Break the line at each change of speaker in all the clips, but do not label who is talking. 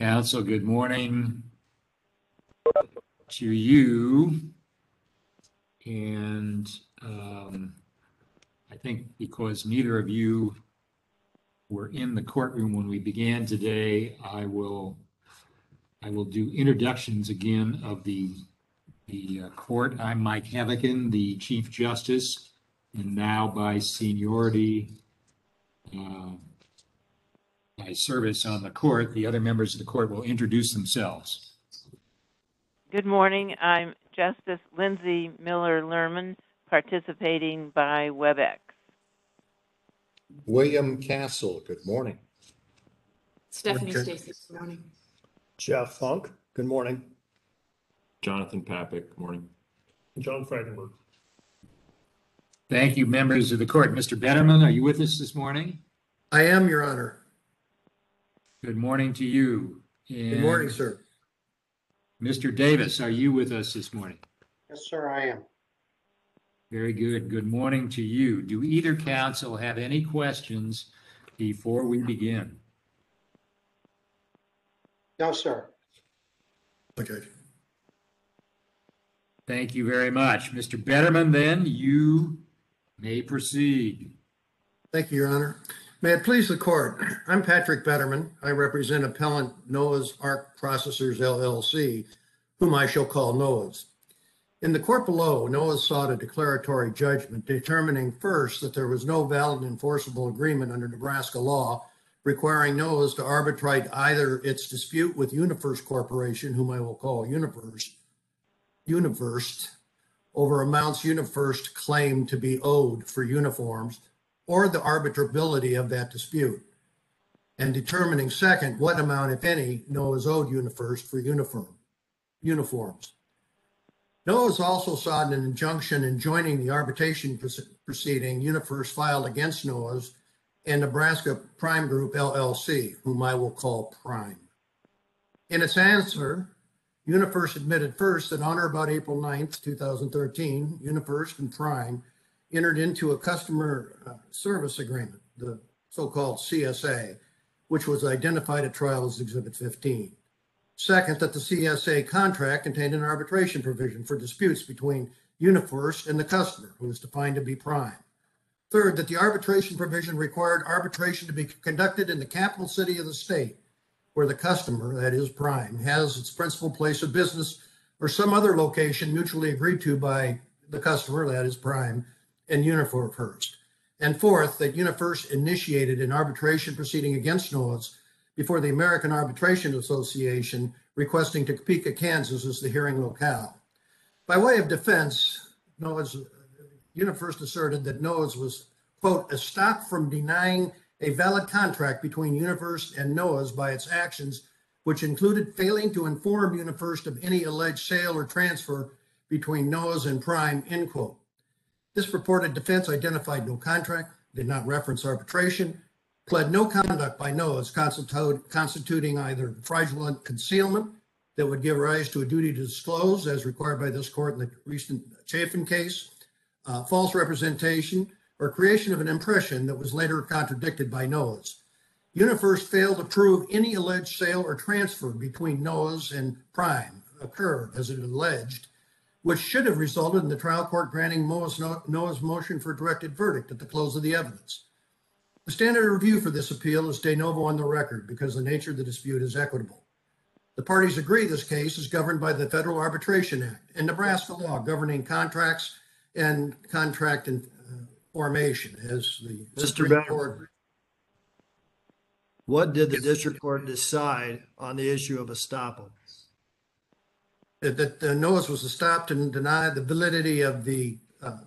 Council, good morning to you. And I think because neither of you were in the courtroom when we began today, I will do introductions again of the court. I'm Mike Havican, the Chief Justice, and now by seniority, by service on the court, the other members of the court will introduce themselves.
Good morning. I'm Justice Lindsay Miller-Lerman, participating by WebEx.
William Castle, good morning.
Stephanie Stacy, good morning.
Jeff Funk, good morning.
Jonathan Papik, good morning.
John Freidenberg.
Thank you, members of the court. Mr. Betterman, are you with us this morning?
I am, Your Honor.
Good morning to you.
Good morning, sir.
Mr. Davis, are you with us this morning?
Yes, sir, I am.
Very good. Good morning to you. Do either counsel have any questions before we begin?
No, sir.
Okay.
Thank you very much. Mr. Betterman, then you may proceed.
Thank you, Your Honor. May it please the court. I'm Patrick Betterman. I represent appellant Noah's Ark Processors, LLC, whom I shall call Noah's. In the court below, Noah's sought a declaratory judgment determining first that there was no valid and enforceable agreement under Nebraska law requiring Noah's to arbitrate either its dispute with Universe Corporation, whom I will call Universe, over amounts Universe claimed to be owed for uniforms, or the arbitrability of that dispute, and determining second what amount, if any, Noah's owed Universe for uniforms. Noah's also sought an injunction enjoining the arbitration proceeding Universe filed against Noah's and Nebraska Prime Group LLC, whom I will call Prime. In its answer, Universe admitted first that on or about April 9th, 2013, Universe and Prime entered into a customer service agreement, the so-called CSA, which was identified at trial as Exhibit 15. Second, that the CSA contract contained an arbitration provision for disputes between Universe and the customer, who was defined to be Prime. Third, that the arbitration provision required arbitration to be conducted in the capital city of the state, where the customer, that is Prime, has its principal place of business or some other location mutually agreed to by the customer, that is Prime, and Universe. And fourth, that Universe initiated an arbitration proceeding against Noah's before the American Arbitration Association, requesting Topeka, Kansas as the hearing locale. By way of defense, Universe asserted that Noah's was, quote, stopped from denying a valid contract between Universe and Noah's by its actions, which included failing to inform Universe of any alleged sale or transfer between Noah's and Prime, end quote. This purported defense identified no contract, did not reference arbitration, pled no conduct by Noah's constituting either fraudulent concealment that would give rise to a duty to disclose as required by this court in the recent Chafin case, false representation, or creation of an impression that was later contradicted by Noah's. Universe failed to prove any alleged sale or transfer between Noah's and Prime occurred, as it alleged, which should have resulted in the trial court granting Noah's motion for a directed verdict at the close of the evidence. The standard of review for this appeal is de novo on the record because the nature of the dispute is equitable. The parties agree this case is governed by the Federal Arbitration Act and Nebraska law governing contracts and contract formation as the
Mr. Court. What did the district court decide on the issue of estoppel?
That Noah's was stopped and denied the validity of the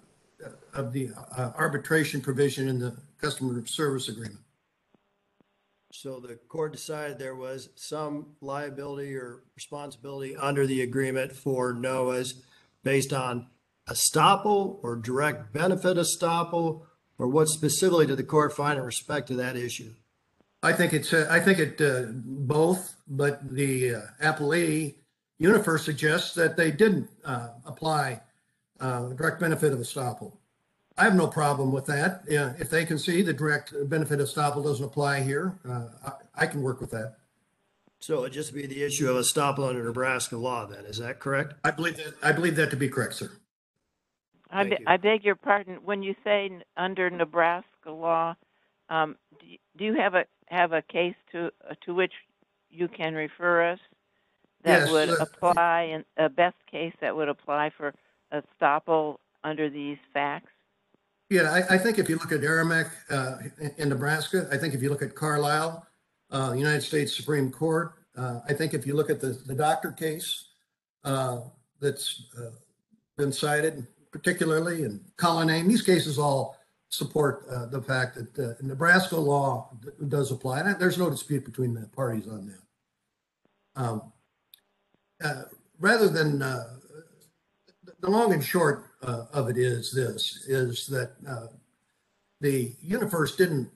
arbitration provision in the customer service agreement.
So the court decided there was some liability or responsibility under the agreement for Noah's based on estoppel or direct benefit estoppel, or what specifically did the court find in respect to that issue?
I think both, but the appellee Universe suggests that they didn't apply direct benefit of estoppel. I have no problem with that. If they can see the direct benefit estoppel doesn't apply here, I can work with that.
So it'd just be the issue of estoppel under Nebraska law then, is that correct?
I believe that to be correct, sir.
Thank you.
I beg your pardon. When you say under Nebraska law, do you have a case to which you can refer us that
Yes,
would apply, in a best case that would apply for estoppel under these facts?
Yeah, I think if you look at Aramek in Nebraska, I think if you look at Carlisle, United States Supreme Court, I think if you look at the doctor case that's been cited, particularly in Cullinane, these cases all support the fact that Nebraska law does apply. And there's no dispute between the parties on that. Rather than the long and short of it is that the UniFirst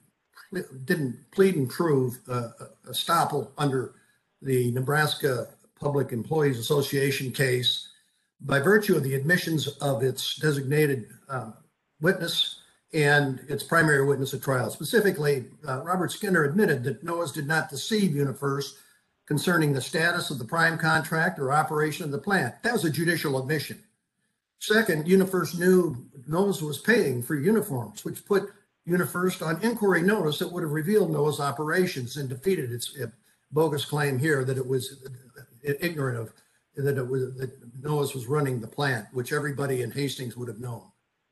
didn't plead and prove estoppel under the Nebraska Public Employees Association case by virtue of the admissions of its designated witness and its primary witness at trial. Specifically, Robert Skinner admitted that NOAA's did not deceive UniFirst concerning the status of the prime contract or operation of the plant. That was a judicial admission. Second, UniFirst knew NOAA's was paying for uniforms, which put UniFirst on inquiry notice that would have revealed NOAA's operations and defeated its bogus claim here that it was ignorant of that NOAA's was running the plant, which everybody in Hastings would have known.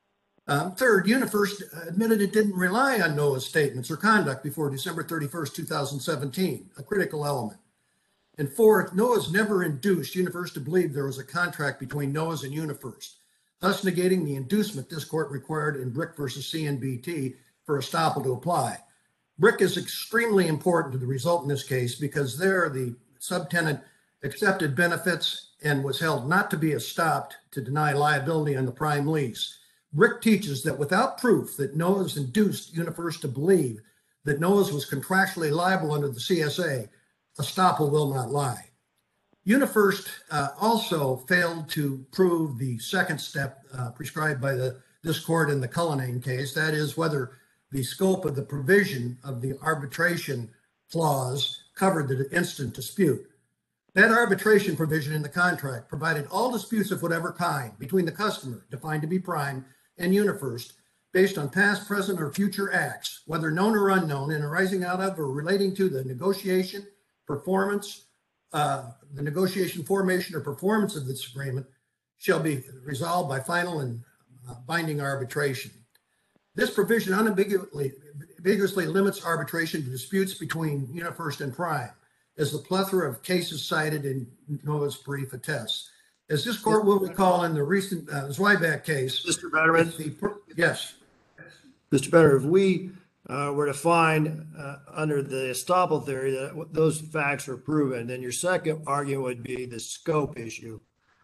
Third, UniFirst admitted it didn't rely on NOAA's statements or conduct before December 31st, 2017, a critical element. And fourth, NOAA's never induced UniFirst to believe there was a contract between NOAA's and UniFirst, thus negating the inducement this court required in Brick versus CNBT for estoppel to apply. Brick is extremely important to the result in this case because there the subtenant accepted benefits and was held not to be estopped to deny liability on the prime lease. Brick teaches that without proof that NOAA's induced UniFirst to believe that NOAA's was contractually liable under the CSA, estoppel will not lie. UniFirst also failed to prove the second step prescribed by this court in the Cullinane case, that is whether the scope of the provision of the arbitration clause covered the instant dispute. That arbitration provision in the contract provided all disputes of whatever kind between the customer, defined to be prime, and UniFirst, based on past, present, or future acts, whether known or unknown, and arising out of or relating to the negotiation, performance, the negotiation, formation, or performance of this agreement, shall be resolved by final and binding arbitration. This provision unambiguously limits arbitration to disputes between UniFirst and prime, as the plethora of cases cited in NOAA's brief attests. As this court will recall in the recent Zweiback case.
Mr. Betterman?
Yes.
Mr. Benner, if we were to find under the estoppel theory that those facts are proven, then your second argument would be the scope issue.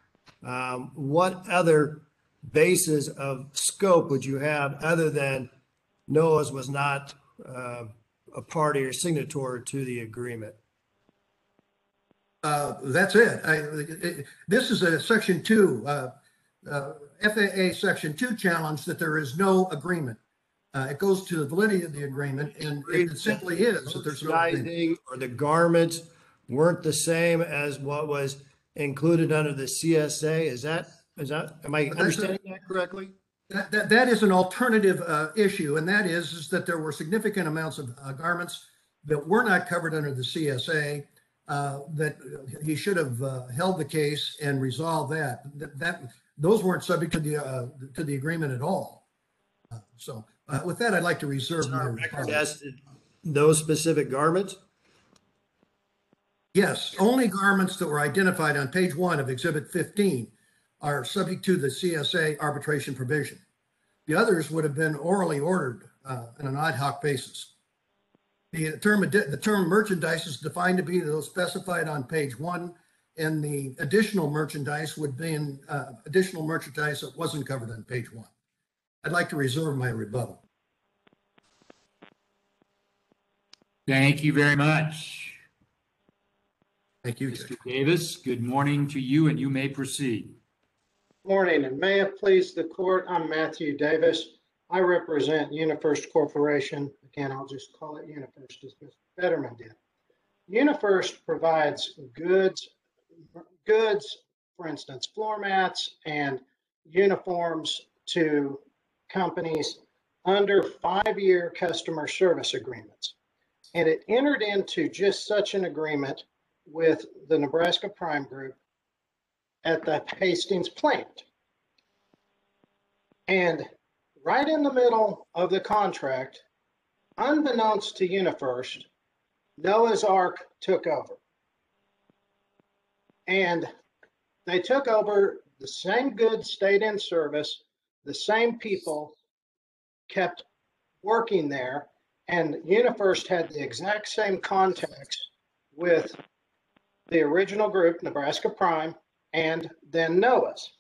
What other basis of scope would you have other than NOAA's was not a party or signatory to the agreement?
That's it. This is a Section 2, FAA Section 2 challenge that there is no agreement. It goes to the validity of the agreement, and it simply is that there's no agreement.
Or the garments weren't the same as what was included under the CSA. Am I understanding that correctly?
That is an alternative issue, and that is that there were significant amounts of garments that were not covered under the CSA. That he should have held the case and resolved that. Those weren't subject to the agreement at all. So with that, I'd like to reserve my
record as to those specific garments.
Yes, only garments that were identified on page 1 of Exhibit 15 are subject to the CSA arbitration provision. The others would have been orally ordered on an ad hoc basis. The term merchandise is defined to be those specified on page 1, and the additional merchandise would be additional merchandise that wasn't covered on page 1. I'd like to reserve my rebuttal.
Thank you very much.
Thank you,
Mr. Davis, good morning to you, and you may proceed.
Morning, and may it please the court, I'm Matthew Davis. I represent UniFirst Corporation. Again, I'll just call it UniFirst as Mr. Betterman did. UniFirst provides goods, for instance, floor mats and uniforms to companies under 5-year customer service agreements. And it entered into just such an agreement with the Nebraska Prime Group at the Hastings plant. And right in the middle of the contract, unbeknownst to UniFirst, Noah's Ark took over. And they took over, the same goods stayed in service, the same people kept working there, and UniFirst had the exact same contacts with the original group, Nebraska Prime, and then Noah's.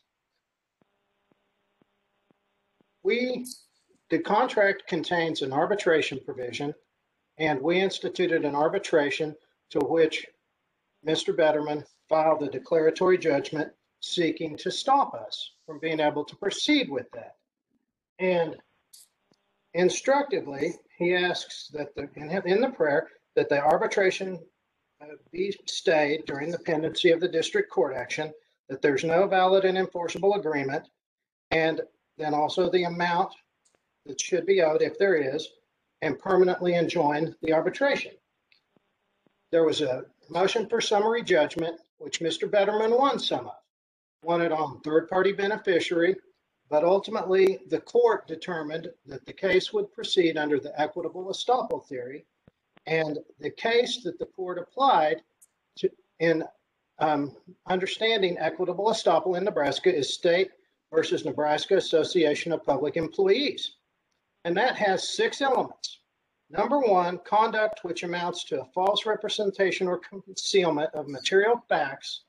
The contract contains an arbitration provision, and we instituted an arbitration to which Mr. Betterman filed a declaratory judgment seeking to stop us from being able to proceed with that. And instructively, he asks that in the prayer that the arbitration be stayed during the pendency of the district court action, that there's no valid and enforceable agreement, and then also the amount that should be owed if there is, and permanently enjoin the arbitration. There was a motion for summary judgment, which Mr. Betterman won some of, won it on third-party beneficiary, but ultimately the court determined that the case would proceed under the equitable estoppel theory, and the case that the court applied to in understanding equitable estoppel in Nebraska is State versus Nebraska Association of Public Employees. And that has 6 elements. Number 1, conduct which amounts to a false representation or concealment of material facts,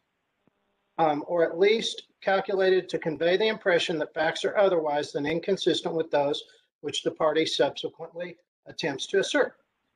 or at least calculated to convey the impression that facts are otherwise than inconsistent with those which the party subsequently attempts to assert.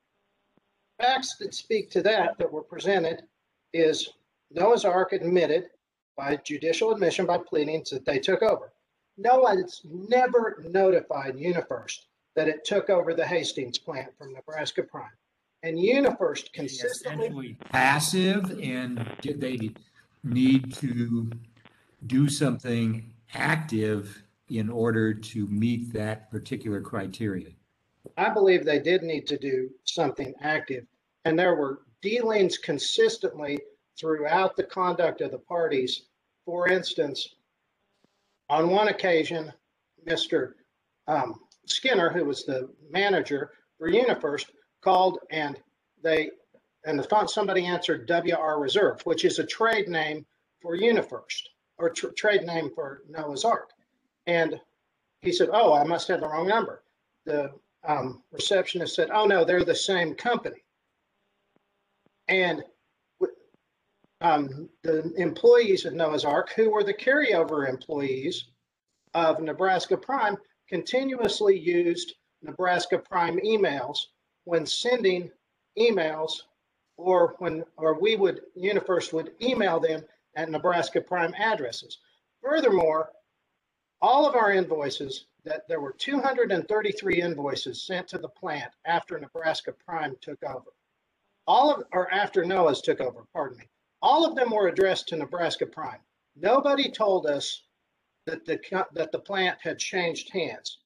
Facts that speak to that were presented is Noah's Ark admitted by judicial admission by pleadings that they took over. Noah's never notified UniFirst that it took over the Hastings plant from Nebraska Prime. And UniFirst consistently
Essentially passive, and did they need to do something active in order to meet that particular criteria?
I believe they did need to do something active, and there were dealings consistently throughout the conduct of the parties. For instance, on one occasion, Mr. Skinner, who was the manager for UniFirst, called and somebody answered WR Reserve, which is a trade name for UniFirst, or trade name for Noah's Ark. And he said, "Oh, I must have the wrong number." The receptionist said, "Oh no, they're the same company." And the employees of Noah's Ark, who were the carryover employees of Nebraska Prime, continuously used Nebraska Prime emails when sending emails, or UniFirst would email them at Nebraska Prime addresses. Furthermore, all of our invoices, that there were 233 invoices sent to the plant after Nebraska Prime took over. After Noah's took over, pardon me. All of them were addressed to Nebraska Prime. Nobody told us that the plant had changed hands.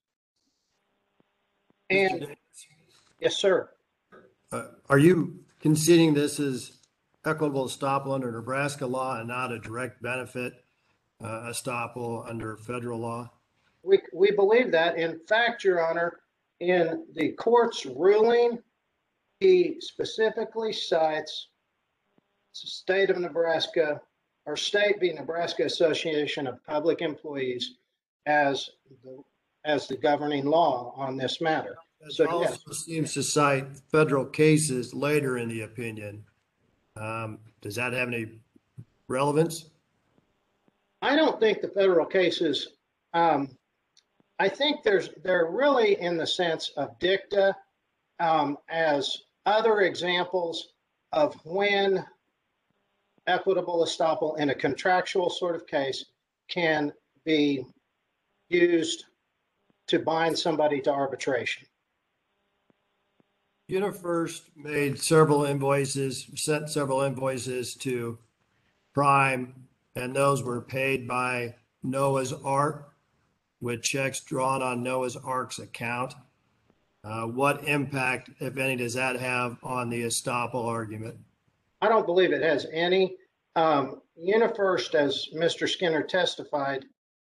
And yes, sir.
Are you conceding this is equitable estoppel under Nebraska law and not a direct benefit estoppel under federal law?
We believe that. In fact, Your Honor, in the court's ruling, he specifically cites State of Nebraska, or State v. Nebraska Association of Public Employees as the governing law on this matter.
So it also seems to cite federal cases later in the opinion. Does that have any relevance?
I don't think the federal cases, I think they're really in the sense of dicta, as other examples of when equitable estoppel in a contractual sort of case can be used to bind somebody to arbitration.
UniFirst made several invoices, sent several invoices to Prime, and those were paid by Noah's Ark with checks drawn on Noah's Ark's account. What impact, if any, does that have on the estoppel argument?
I don't believe it has any. UniFirst, as Mr. Skinner testified,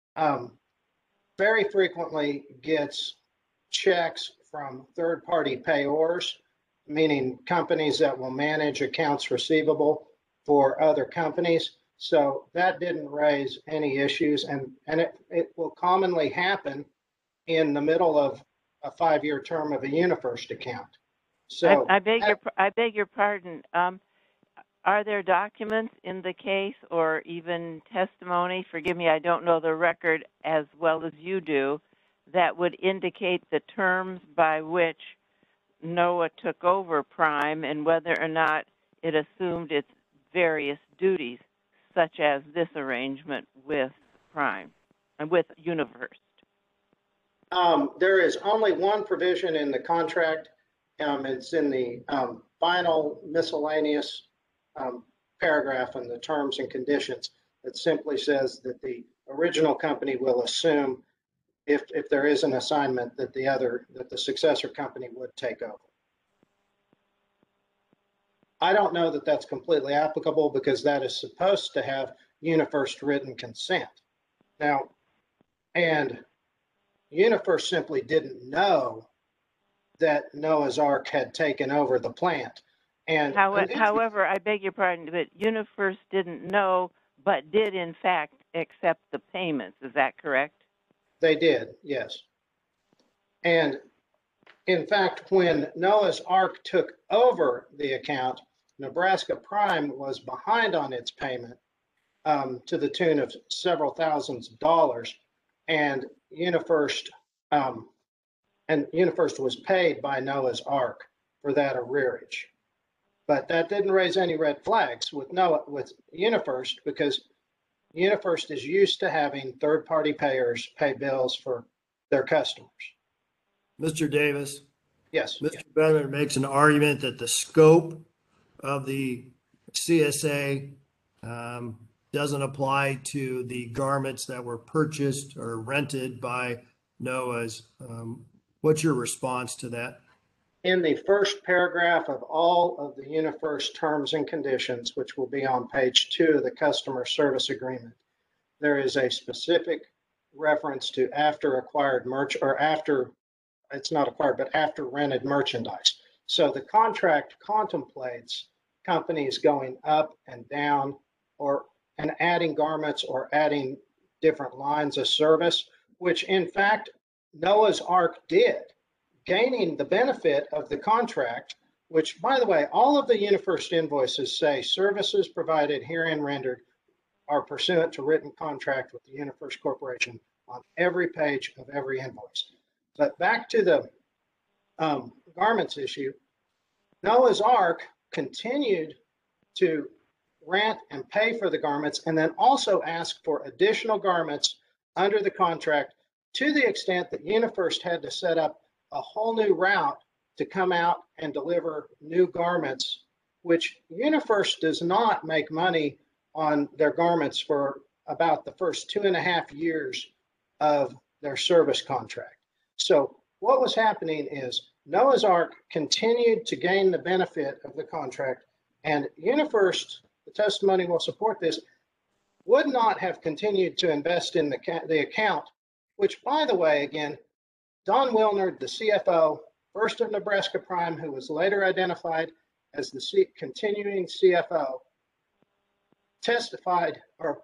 very frequently gets checks from third-party payors, meaning companies that will manage accounts receivable for other companies. So that didn't raise any issues, and it will commonly happen in the middle of a 5-year term of a UniFirst account. So
I beg your pardon. Are there documents in the case or even testimony, forgive me, I don't know the record as well as you do, that would indicate the terms by which Noah took over Prime and whether or not it assumed its various duties, such as this arrangement with Prime and with UniFirst?
There is only one provision in the contract. It's in the final miscellaneous paragraph in the terms and conditions that simply says that the original company will assume if there is an assignment that the successor company would take over. I don't know that that's completely applicable because that is supposed to have UniFirst written consent. Now, and UniFirst simply didn't know that Noah's Ark had taken over the plant. And
however, I beg your pardon, but UniFirst didn't know, but did in fact accept the payments. Is that correct?
They did, yes. And in fact, when Noah's Ark took over the account, Nebraska Prime was behind on its payment to the tune of several thousands of dollars, and UniFirst was paid by Noah's Ark for that arrearage. But that didn't raise any red flags with UniFirst because UniFirst is used to having third-party payers pay bills for their customers.
Mr. Davis?
Yes.
Mr. Benner makes an argument that the scope of the CSA doesn't apply to the garments that were purchased or rented by Noah's. What's your response to that?
In the first paragraph of all of the UniFirst terms and conditions, which will be on page 2 of the customer service agreement, there is a specific reference to after acquired after rented merchandise. So the contract contemplates companies going up and down and adding garments or adding different lines of service, which in fact Noah's Ark did, gaining the benefit of the contract, which, by the way, all of the UniFirst invoices say services provided herein rendered are pursuant to written contract with the UniFirst Corporation on every page of every invoice. But back to the garments issue, Noah's Ark continued to rent and pay for the garments and then also ask for additional garments under the contract to the extent that UniFirst had to set up a whole new route to come out and deliver new garments, which UniFirst does not make money on their garments for about the first 2.5 years of their service contract. So what was happening is Noah's Ark continued to gain the benefit of the contract, and UniFirst, the testimony will support this, would not have continued to invest in the account, which, by the way, again, Don Wilner, the CFO, first of Nebraska Prime, who was later identified as the continuing CFO, testified, or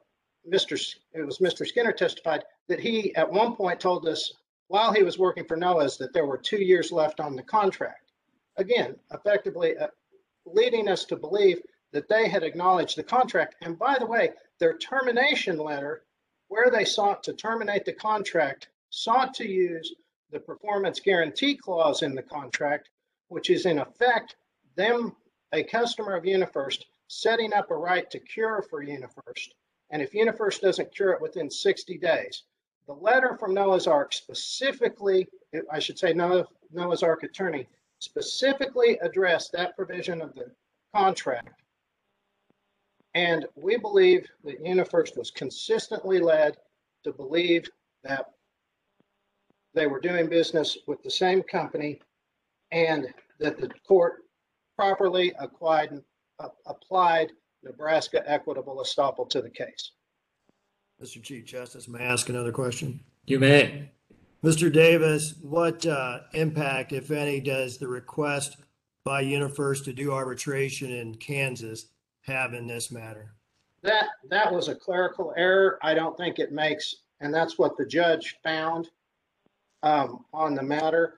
Mr. Skinner testified, that he at one point told us while he was working for Noah's that there were 2 years left on the contract. Again, effectively leading us to believe that they had acknowledged the contract. And by the way, their termination letter, where they sought to terminate the contract, sought to use the performance guarantee clause in the contract, which is in effect them, a customer of UniFirst, setting up a right to cure for UniFirst. And if UniFirst doesn't cure it within 60 days, the letter from Noah's Ark specifically, I should say Noah's Ark attorney, specifically addressed that provision of the contract. And we believe that UniFirst was consistently led to believe that they were doing business with the same company and that the court properly applied Nebraska equitable estoppel to the case.
Mr. Chief Justice, may I ask another question?
You may.
Mr. Davis, what impact, if any, does the request by UniFirst to do arbitration in Kansas have in this matter?
That was a clerical error. I don't think it makes, and that's what the judge found on the matter.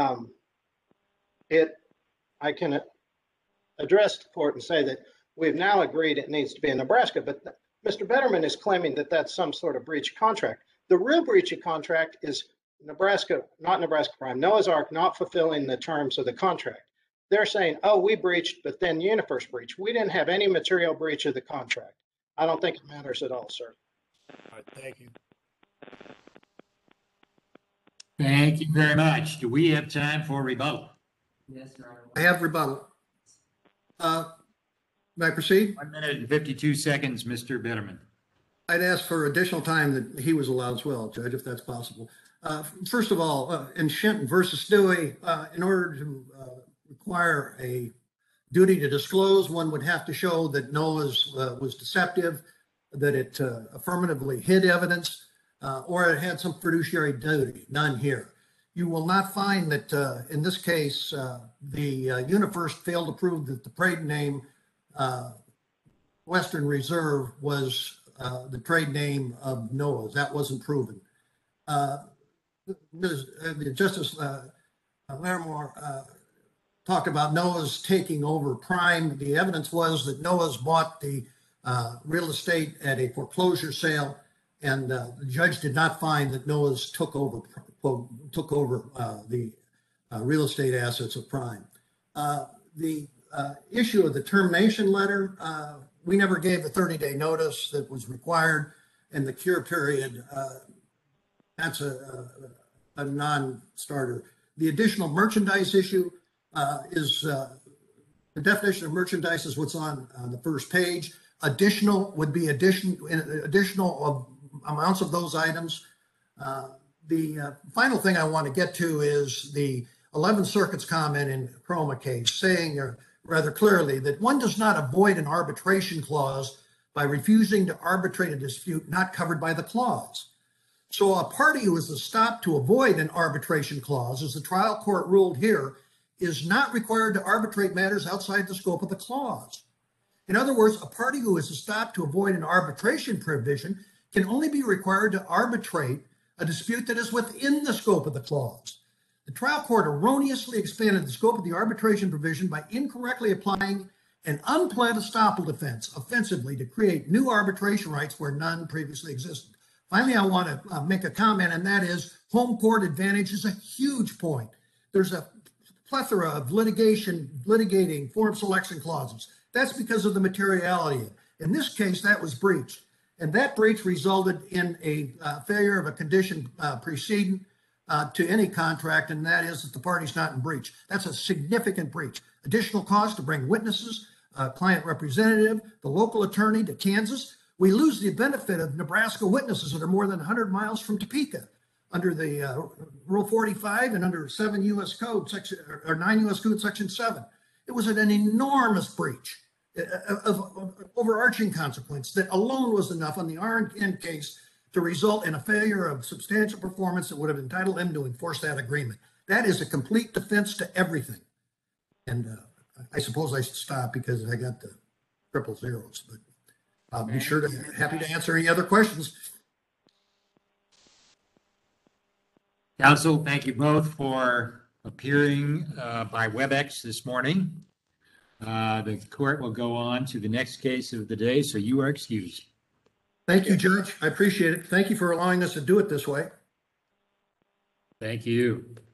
I can address the court and say that we've now agreed it needs to be in Nebraska, but Mr. Betterman is claiming that that's some sort of breach of contract. The real breach of contract is Nebraska, not Nebraska Prime, Noah's Ark not fulfilling the terms of the contract. They're saying, oh, we breached, but then UniFirst breached. We didn't have any material breach of the contract. I don't think it matters at all, sir.
All right, thank you.
Thank you very much. Do we have time for rebuttal?
Yes, Your Honor.
I have rebuttal. May I proceed?
1 minute and 52 seconds, Mr. Betterman.
I'd ask for additional time that he was allowed as well, Judge, if that's possible. First of all, in Shenton versus Stewie, in order to require a duty to disclose, one would have to show that Noah's was deceptive, that it affirmatively hid evidence, or it had some fiduciary duty. None here. You will not find that in this case, the UniFirst failed to prove that the trade name Western Reserve was the trade name of Noah's. That wasn't proven. Justice Larimore talked about Noah's taking over Prime. The evidence was that Noah's bought the real estate at a foreclosure sale, and the judge did not find that Noah's took over the real estate assets of Prime. The issue of the termination letter, we never gave the 30-day notice that was required, and the cure period, that's a non-starter. The additional merchandise issue is the definition of merchandise is what's on the first page. Additional would be additional amounts of those items. The final thing I want to get to is the 11th Circuit's comment in Chroma case saying rather clearly that one does not avoid an arbitration clause by refusing to arbitrate a dispute not covered by the clause. So a party who is stopped to avoid an arbitration clause, as the trial court ruled here, is not required to arbitrate matters outside the scope of the clause. In other words, a party who is stopped to avoid an arbitration provision can only be required to arbitrate a dispute that is within the scope of the clause. The trial court erroneously expanded the scope of the arbitration provision by incorrectly applying an unplanned estoppel defense offensively to create new arbitration rights where none previously existed. Finally, I want to make a comment, and that is home court advantage is a huge point. There's a plethora of litigating form selection clauses. That's because of the materiality. In this case, that was breached. And that breach resulted in a failure of a condition preceding to any contract, and that is that the party's not in breach. That's a significant breach. Additional cost to bring witnesses, client representative, the local attorney to Kansas. We lose the benefit of Nebraska witnesses that are more than 100 miles from Topeka under the Rule 45 and under 7 U.S. Code, or 9 U.S. Code, Section 7. It was an enormous breach of overarching consequence that alone was enough on the RN case to result in a failure of substantial performance that would have entitled him to enforce that agreement. That is a complete defense to everything. And I suppose I should stop because I got the triple zeros, but I'll be sure to happy to answer any other questions.
Counsel, thank you both for appearing by WebEx this morning. The court will go on to the next case of the day, so you are excused.
Thank you, Judge. I appreciate it. Thank you for allowing us to do it this way.
Thank you.